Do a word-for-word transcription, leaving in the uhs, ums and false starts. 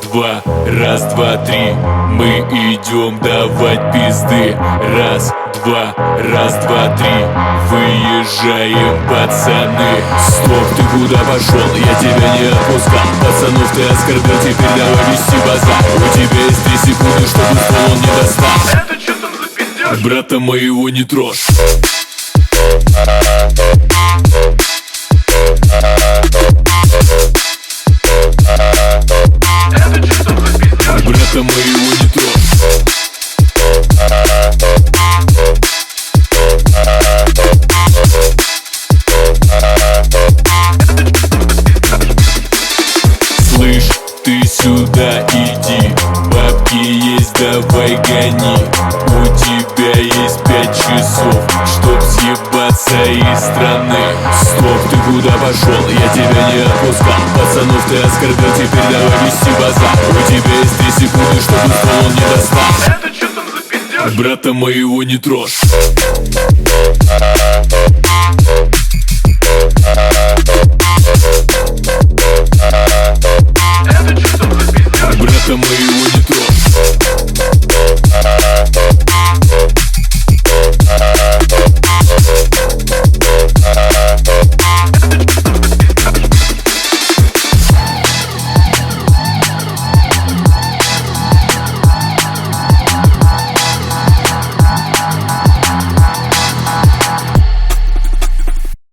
два, раз, два, три. Мы идем давать пизды. Раз, два, раз, два, три. Выезжаем, пацаны. Стоп, ты куда пошел? Я тебя не отпускал. Пацанов ты оскорбил, теперь давай вести базар. У тебя есть три секунды, чтобы ствол он не достал. Это что там за пиздёж? Брата моего не трожь. Это что там за пиздёж? Брата моего не трожь. Слышь, ты сюда иди, бабки есть, давай гони. У тебя есть пять часов, чтоб съебаться из страны. Стоп, ты куда пошел? Я тебя не отпускал. Пацанов ты оскорбил, теперь давай вести базар. У тебя есть три секунды, чтобы ствол он не достал. Это что там за пиздёж? Брата моего не трожь.